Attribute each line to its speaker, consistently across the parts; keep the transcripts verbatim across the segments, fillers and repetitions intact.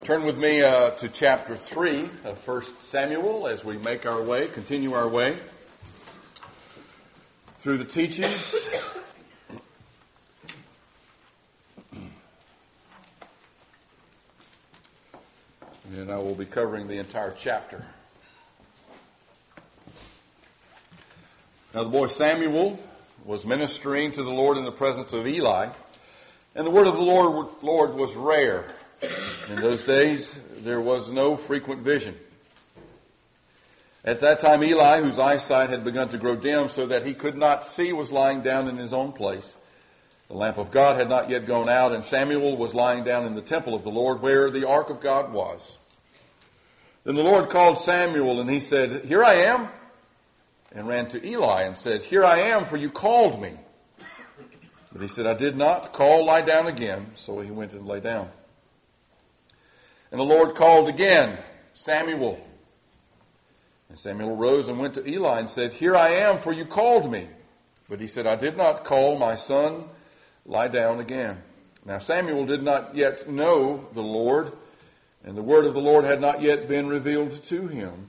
Speaker 1: Turn with me uh, to chapter three of First Samuel as we make our way, continue our way through the teachings. And I will be covering the entire chapter. Now the boy Samuel was ministering to the Lord in the presence of Eli, and the word of the Lord, Lord was rare. In those days, there was no frequent vision. At that time, Eli, whose eyesight had begun to grow dim so that he could not see, was lying down in his own place. The lamp of God had not yet gone out, and Samuel was lying down in the temple of the Lord where the ark of God was. Then the Lord called Samuel, and he said, "Here I am," and ran to Eli and said, "Here I am, for you called me." But he said, "I did not call, lie down again." So he went and lay down. And the Lord called again, "Samuel." And Samuel rose and went to Eli and said, "Here I am, for you called me." But he said, "I did not call, my son, lie down again." Now Samuel did not yet know the Lord, and the word of the Lord had not yet been revealed to him.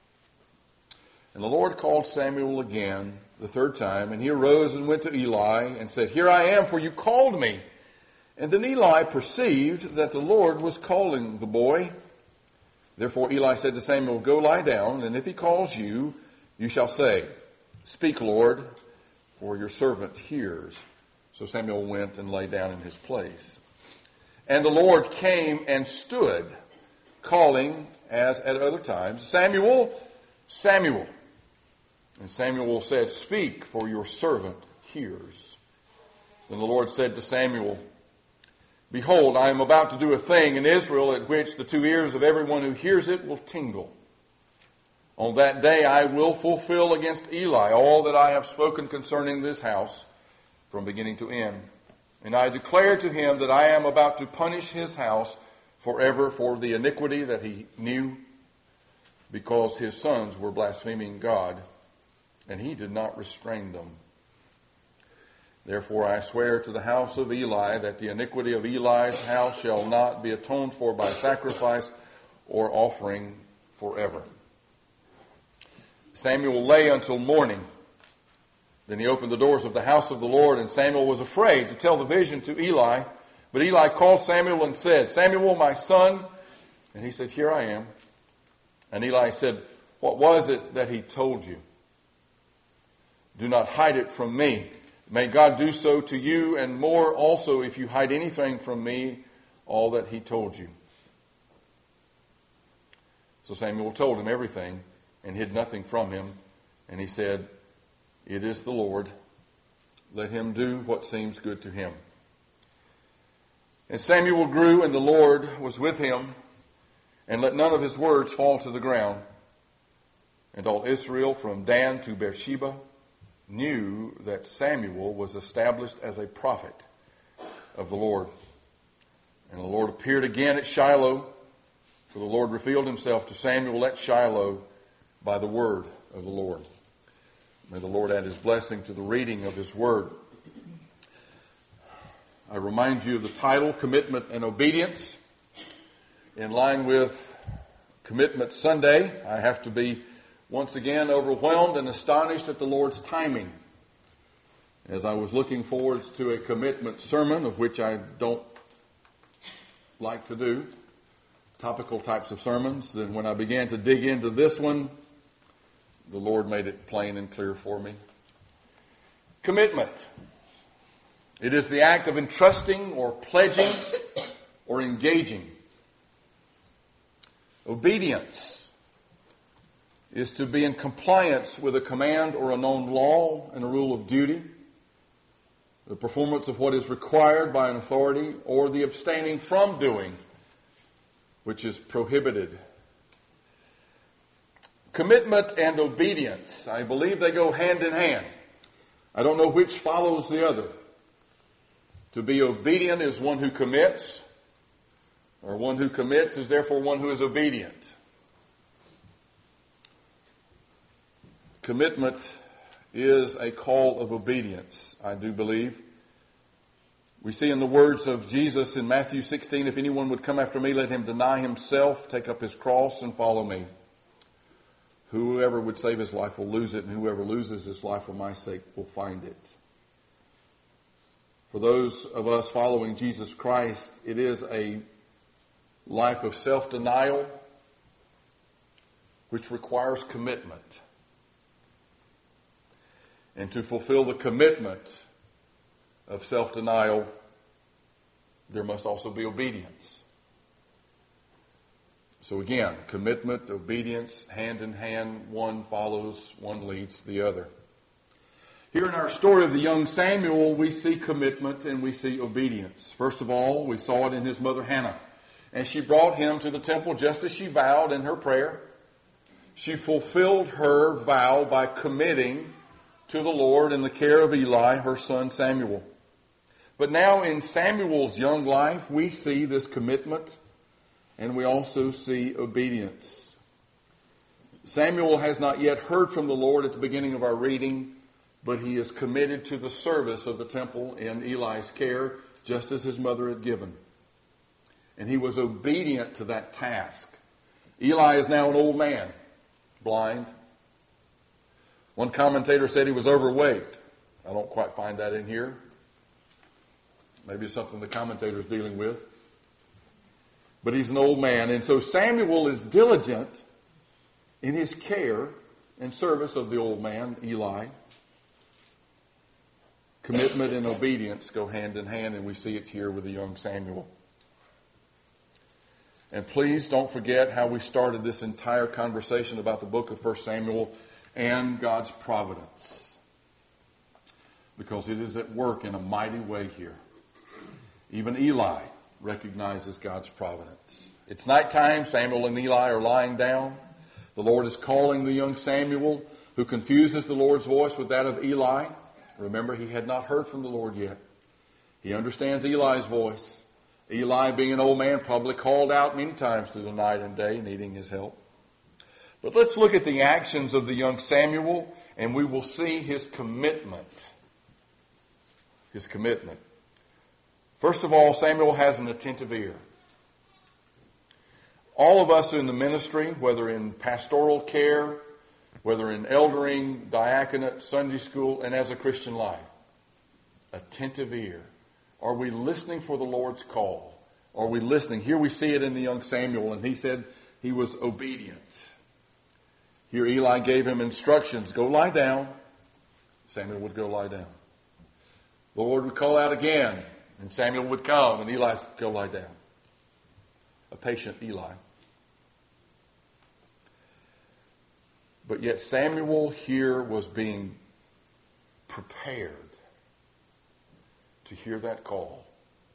Speaker 1: And the Lord called Samuel again the third time, and he arose and went to Eli and said, "Here I am, for you called me." And then Eli perceived that the Lord was calling the boy. Therefore Eli said to Samuel, "Go lie down, and if he calls you, you shall say, 'Speak, Lord, for your servant hears.'" So Samuel went and lay down in his place. And the Lord came and stood, calling, as at other times, "Samuel, Samuel." And Samuel said, "Speak, for your servant hears." Then the Lord said to Samuel, "Behold, I am about to do a thing in Israel at which the two ears of everyone who hears it will tingle. On that day I will fulfill against Eli all that I have spoken concerning this house from beginning to end. And I declare to him that I am about to punish his house forever for the iniquity that he knew, because his sons were blaspheming God, and he did not restrain them. Therefore I swear to the house of Eli that the iniquity of Eli's house shall not be atoned for by sacrifice or offering forever." Samuel lay until morning. Then he opened the doors of the house of the Lord, and Samuel was afraid to tell the vision to Eli. But Eli called Samuel and said, "Samuel, my son." And he said, "Here I am." And Eli said, "What was it that he told you? Do not hide it from me. May God do so to you, and more also if you hide anything from me, all that he told you." So Samuel told him everything and hid nothing from him. And he said, "It is the Lord. Let him do what seems good to him." And Samuel grew, and the Lord was with him, and let none of his words fall to the ground. And all Israel from Dan to Beersheba knew that Samuel was established as a prophet of the Lord. And the Lord appeared again at Shiloh, for the Lord revealed himself to Samuel at Shiloh by the word of the Lord. May the Lord add his blessing to the reading of his word. I remind you of the title, Commitment and Obedience. In line with Commitment Sunday, I have to be once again overwhelmed and astonished at the Lord's timing. As I was looking forward to a commitment sermon, of which I don't like to do, topical types of sermons, then when I began to dig into this one, the Lord made it plain and clear for me. Commitment. It is the act of entrusting or pledging or engaging. Obedience is to be in compliance with a command or a known law and a rule of duty, the performance of what is required by an authority, or the abstaining from doing which is prohibited. Commitment and obedience, I believe they go hand in hand. I don't know which follows the other. To be obedient is one who commits, or one who commits is therefore one who is obedient. Commitment is a call of obedience, I do believe. We see in the words of Jesus in Matthew sixteen, if anyone would come after me, let him deny himself, take up his cross, and follow me. Whoever would save his life will lose it, and whoever loses his life for my sake will find it. For those of us following Jesus Christ, it is a life of self-denial, which requires commitment. And to fulfill the commitment of self-denial, there must also be obedience. So again, commitment, obedience, hand in hand, one follows, one leads the other. Here in our story of the young Samuel, we see commitment and we see obedience. First of all, we saw it in his mother Hannah. And she brought him to the temple just as she vowed in her prayer. She fulfilled her vow by committing to the Lord in the care of Eli, her son Samuel. But now in Samuel's young life, we see this commitment and we also see obedience. Samuel has not yet heard from the Lord at the beginning of our reading, but he is committed to the service of the temple in Eli's care, just as his mother had given. And he was obedient to that task. Eli is now an old man, blind. One commentator said he was overweight. I don't quite find that in here. Maybe it's something the commentator is dealing with. But he's an old man. And so Samuel is diligent in his care and service of the old man, Eli. Commitment and obedience go hand in hand, and we see it here with the young Samuel. And please don't forget how we started this entire conversation about the book of First Samuel and God's providence. Because it is at work in a mighty way here. Even Eli recognizes God's providence. It's nighttime. Samuel and Eli are lying down. The Lord is calling the young Samuel, who confuses the Lord's voice with that of Eli. Remember, he had not heard from the Lord yet. He understands Eli's voice. Eli, being an old man, probably called out many times through the night and day, needing his help. But let's look at the actions of the young Samuel, and we will see his commitment. His commitment. First of all, Samuel has an attentive ear. All of us in the ministry, whether in pastoral care, whether in eldering, diaconate, Sunday school, and as a Christian life, attentive ear. Are we listening for the Lord's call? Are we listening? Here we see it in the young Samuel, and he said he was obedient. Here Eli gave him instructions. Go lie down. Samuel would go lie down. The Lord would call out again, and Samuel would come, and Eli would go lie down. A patient Eli. But yet Samuel here was being prepared to hear that call.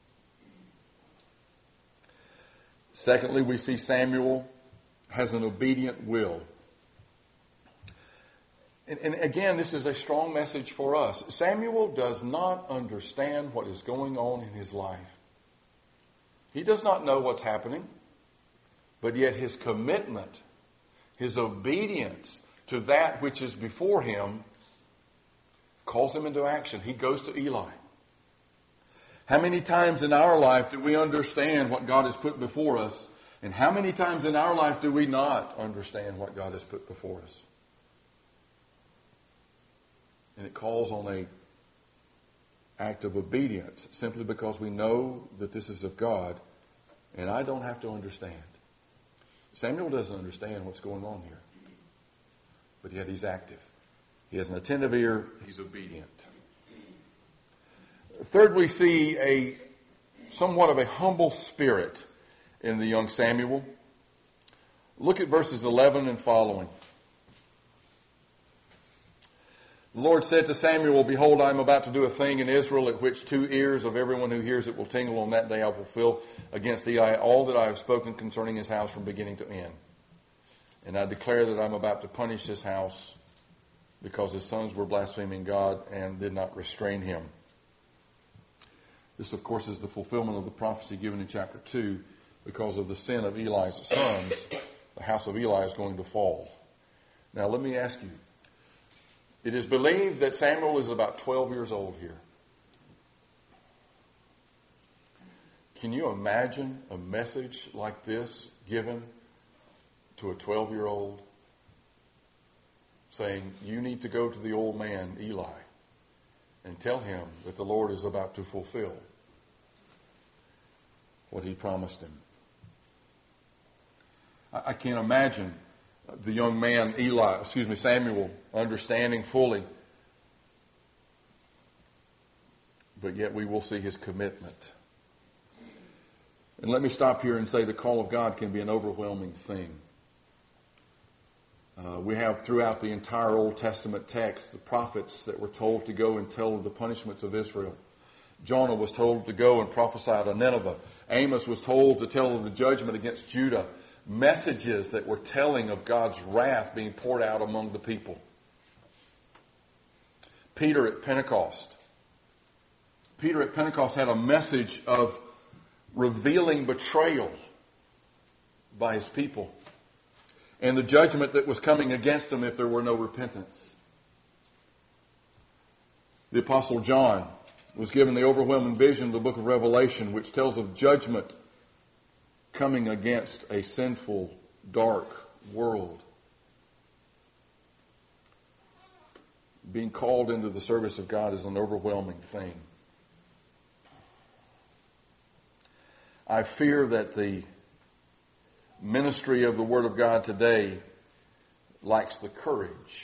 Speaker 1: Secondly, we see Samuel has an obedient will. And, and again, this is a strong message for us. Samuel does not understand what is going on in his life. He does not know what's happening, but yet his commitment, his obedience to that which is before him calls him into action. He goes to Eli. How many times in our life do we understand what God has put before us? And how many times in our life do we not understand what God has put before us? And it calls on a act of obedience simply because we know that this is of God and I don't have to understand. Samuel doesn't understand what's going on here. But yet he's active. He has an attentive ear. He's obedient. Third, we see a somewhat of a humble spirit in the young Samuel. Look at verses eleven and following. The Lord said to Samuel, behold, I am about to do a thing in Israel at which two ears of everyone who hears it will tingle. On that day I will fulfill against Eli all that I have spoken concerning his house from beginning to end. And I declare that I'm about to punish his house because his sons were blaspheming God and did not restrain him. This, of course, is the fulfillment of the prophecy given in chapter two. Because of the sin of Eli's sons, the house of Eli is going to fall. Now, let me ask you. It is believed that Samuel is about twelve years old here. Can you imagine a message like this given to a twelve-year-old saying, you need to go to the old man, Eli, and tell him that the Lord is about to fulfill what he promised him? I, I can't imagine the young man, Eli, excuse me, Samuel, understanding fully. But yet we will see his commitment. And let me stop here and say the call of God can be an overwhelming thing. Uh, we have throughout the entire Old Testament text the prophets that were told to go and tell of the punishments of Israel. Jonah was told to go and prophesy to Nineveh. Amos was told to tell of the judgment against Judah. Messages that were telling of God's wrath being poured out among the people. Peter at Pentecost. Peter at Pentecost had a message of revealing betrayal by his people and the judgment that was coming against them if there were no repentance. The Apostle John was given the overwhelming vision of the book of Revelation, which tells of judgment coming against a sinful, dark world. Being called into the service of God is an overwhelming thing. I fear that the ministry of the Word of God today lacks the courage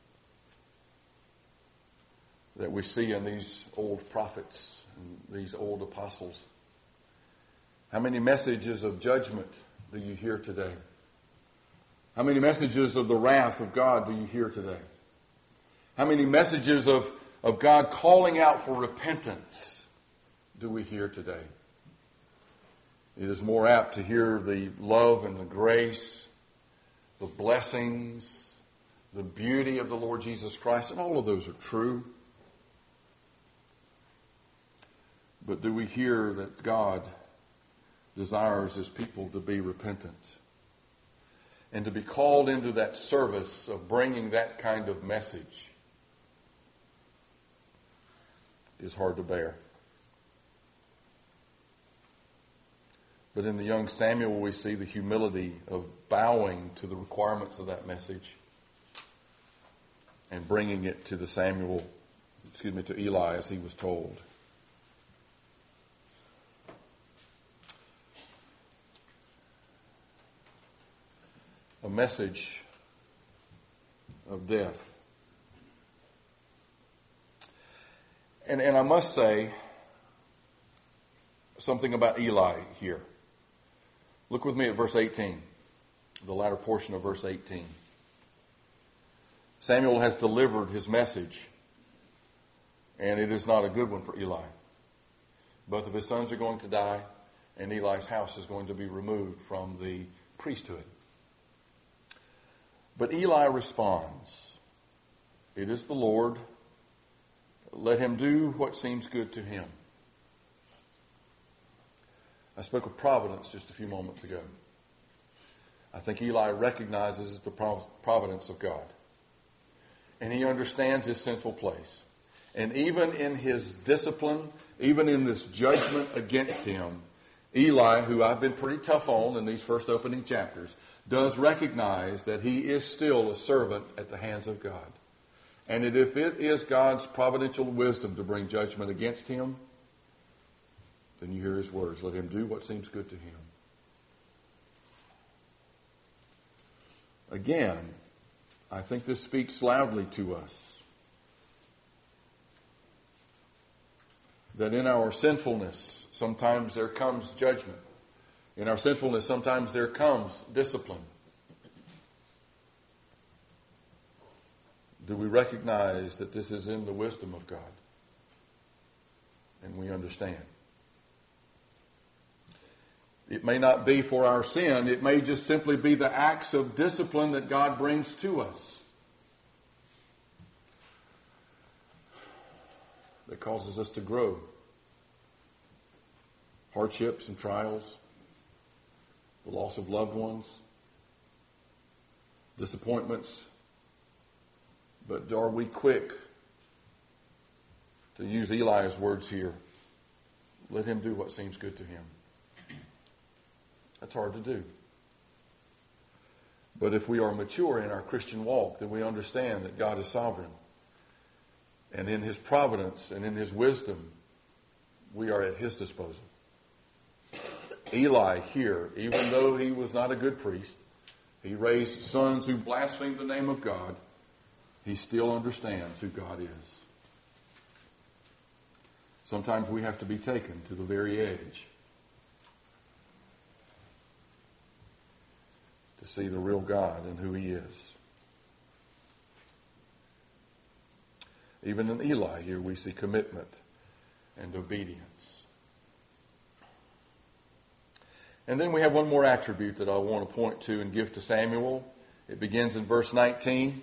Speaker 1: that we see in these old prophets and these old apostles. How many messages of judgment do you hear today? How many messages of the wrath of God do you hear today? How many messages of, of God calling out for repentance do we hear today? It is more apt to hear the love and the grace, the blessings, the beauty of the Lord Jesus Christ, and all of those are true. But do we hear that God desires his people to be repentant and to be called into that service of bringing that kind of message is hard to bear. But in the young Samuel, we see the humility of bowing to the requirements of that message and bringing it to the Samuel, excuse me, to Eli as he was told. A message of death. And, and I must say something about Eli here. Look with me at verse eighteen, the latter portion of verse eighteen. Samuel has delivered his message, and it is not a good one for Eli. Both of his sons are going to die, and Eli's house is going to be removed from the priesthood. But Eli responds, "It is the Lord. Let him do what seems good to him." I spoke of providence just a few moments ago. I think Eli recognizes the providence of God. And he understands his sinful place. And even in his discipline, even in this judgment against him, Eli, who I've been pretty tough on in these first opening chapters, does recognize that he is still a servant at the hands of God. And that if it is God's providential wisdom to bring judgment against him, then you hear his words. Let him do what seems good to him. Again, I think this speaks loudly to us. That in our sinfulness, sometimes there comes judgment. In our sinfulness, sometimes there comes discipline. Do we recognize that this is in the wisdom of God? And we understand. It may not be for our sin. It may just simply be the acts of discipline that God brings to us that causes us to grow. Hardships and trials, the loss of loved ones, disappointments. But are we quick to use Eli's words here? Let him do what seems good to him. That's hard to do. But if we are mature in our Christian walk, then we understand that God is sovereign. And in His providence and in His wisdom, we are at His disposal. Eli here, even though he was not a good priest, he raised sons who blasphemed the name of God, he still understands who God is. Sometimes we have to be taken to the very edge to see the real God and who He is. Even in Eli here we see commitment and obedience. And then we have one more attribute that I want to point to and give to Samuel. It begins in verse nineteen.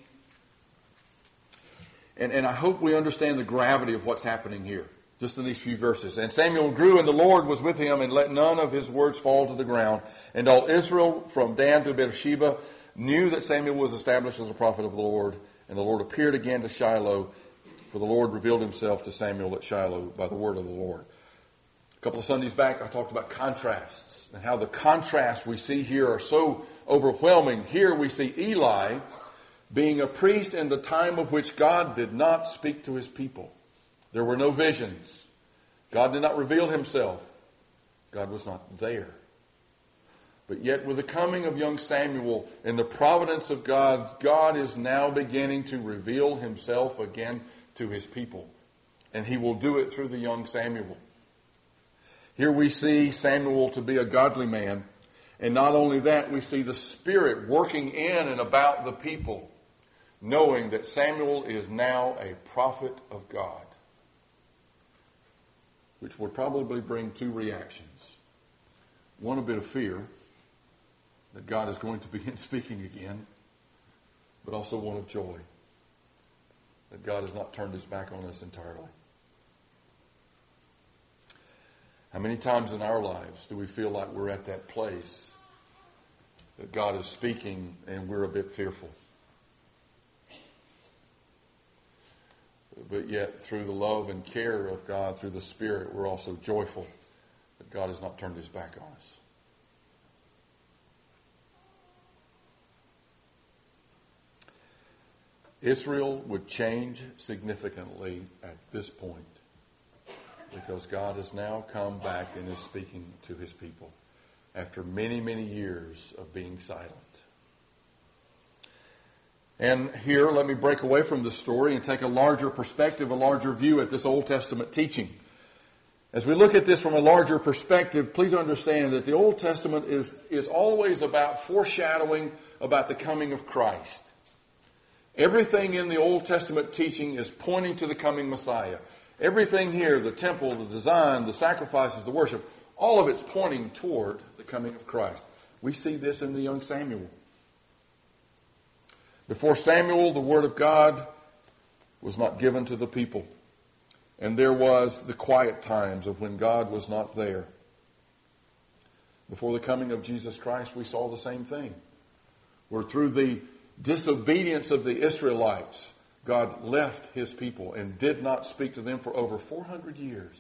Speaker 1: And, and I hope we understand the gravity of what's happening here, just in these few verses. And Samuel grew, and the Lord was with him, and let none of his words fall to the ground. And all Israel, from Dan to Beersheba, knew that Samuel was established as a prophet of the Lord. And the Lord appeared again to Shiloh, for the Lord revealed Himself to Samuel at Shiloh by the word of the Lord. A couple of Sundays back, I talked about contrasts and how the contrasts we see here are so overwhelming. Here we see Eli being a priest in the time of which God did not speak to His people. There were no visions. God did not reveal Himself. God was not there. But yet with the coming of young Samuel and the providence of God, God is now beginning to reveal Himself again to His people. And He will do it through the young Samuel. Here we see Samuel to be a godly man. And not only that, we see the Spirit working in and about the people, knowing that Samuel is now a prophet of God, which would probably bring two reactions. One, a bit of fear that God is going to begin speaking again, but also one of joy that God has not turned His back on us entirely. How many times in our lives do we feel like we're at that place that God is speaking and we're a bit fearful? But yet, through the love and care of God, through the Spirit, we're also joyful that God has not turned His back on us. Israel would change significantly at this point because God has now come back and is speaking to His people after many, many years of being silent. And here, let me break away from the story and take a larger perspective, a larger view at this Old Testament teaching. As we look at this from a larger perspective, please understand that the Old Testament is, is always about foreshadowing about the coming of Christ. Everything in the Old Testament teaching is pointing to the coming Messiah. Everything here, the temple, the design, the sacrifices, the worship, all of it's pointing toward the coming of Christ. We see this in the young Samuel. Before Samuel, the word of God was not given to the people. And there was the quiet times of when God was not there. Before the coming of Jesus Christ, we saw the same thing. Where through the disobedience of the Israelites, God left His people and did not speak to them for over four hundred years.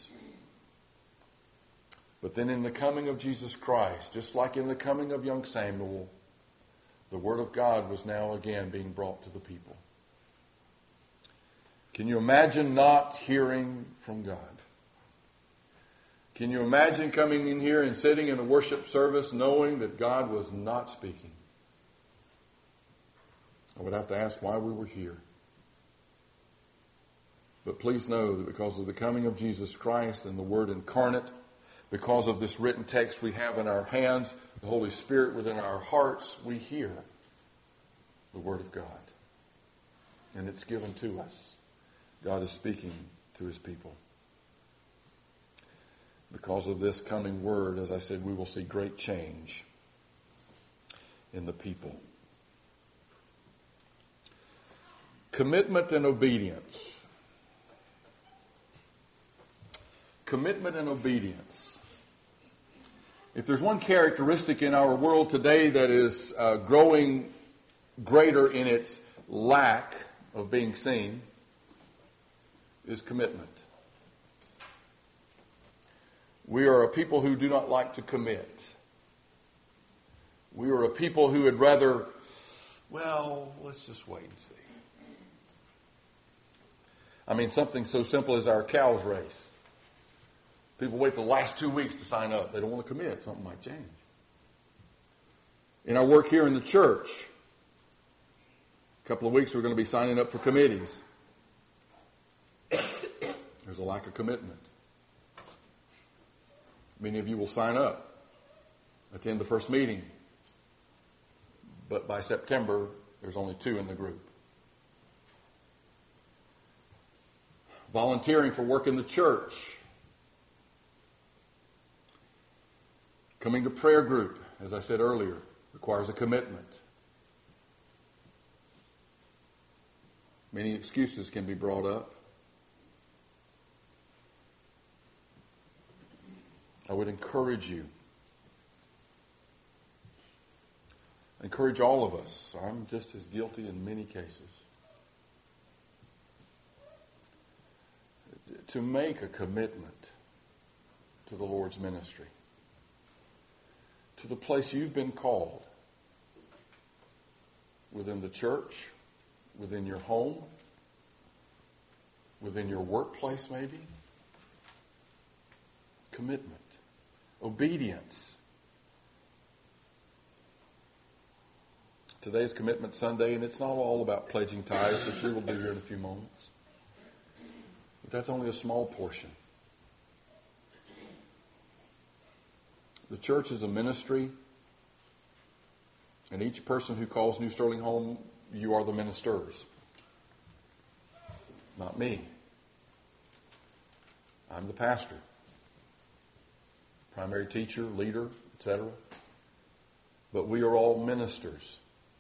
Speaker 1: But then in the coming of Jesus Christ, just like in the coming of young Samuel, the Word of God was now again being brought to the people. Can you imagine not hearing from God? Can you imagine coming in here and sitting in a worship service knowing that God was not speaking? I would have to ask why we were here. But please know that because of the coming of Jesus Christ and the Word incarnate, because of this written text we have in our hands, the Holy Spirit within our hearts, we hear the Word of God. And it's given to us. God is speaking to His people. Because of this coming Word, as I said, we will see great change in the people. Commitment and obedience. Commitment and obedience. If there's one characteristic in our world today that is uh, growing greater in its lack of being seen, is commitment. We are a people who do not like to commit. We were a people who would rather, well, let's just wait and see. I mean, something so simple as our cows race. People wait the last two weeks to sign up. They don't want to commit. Something might change. In our work here in the church, a couple of weeks we're going to be signing up for committees. There's a lack of commitment. Many of you will sign up, attend the first meeting, but by September, there's only two in the group. Volunteering for work in the church. Coming to prayer group, as I said earlier, requires a commitment. Many excuses can be brought up. I would encourage you, encourage all of us, I'm just as guilty in many cases, to make a commitment to the Lord's ministry, to the place you've been called, within the church, within your home, within your workplace maybe. Commitment. Obedience. Today's Commitment Sunday, and it's not all about pledging tithes, which we will do here in a few moments. But that's only a small portion. The church is a ministry, and each person who calls New Sterling home, you are the ministers. Not me. I'm the pastor, primary teacher, leader, et cetera. But we are all ministers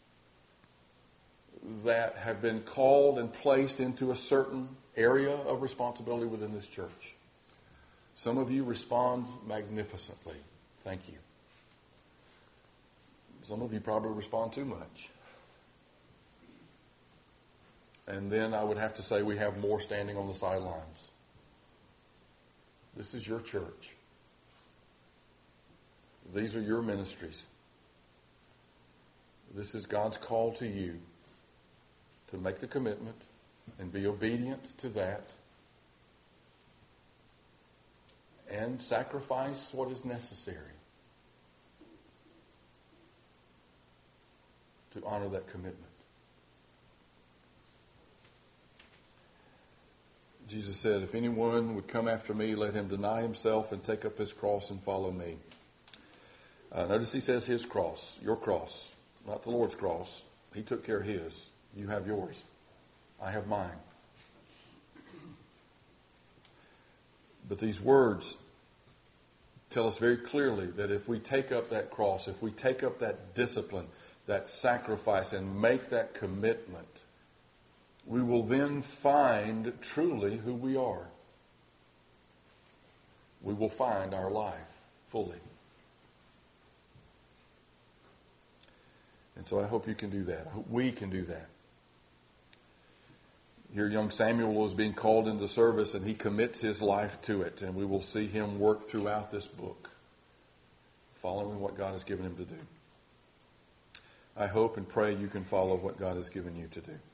Speaker 1: that have been called and placed into a certain area of responsibility within this church. Some of you respond magnificently. Thank you. Some of you probably respond too much. And then I would have to say we have more standing on the sidelines. This is your church. These are your ministries. This is God's call to you to make the commitment and be obedient to that and sacrifice what is necessary to honor that commitment. Jesus said, if anyone would come after me, let him deny himself and take up his cross and follow me. Uh, notice he says his cross, your cross, not the Lord's cross. He took care of his. You have yours. I have mine. But these words tell us very clearly that if we take up that cross, if we take up that discipline, that sacrifice, and make that commitment, we will then find truly who we are. We will find our life fully. And so I hope you can do that. I hope we can do that. Here young Samuel was being called into service, and he commits his life to it. And we will see him work throughout this book, following what God has given him to do. I hope and pray you can follow what God has given you to do.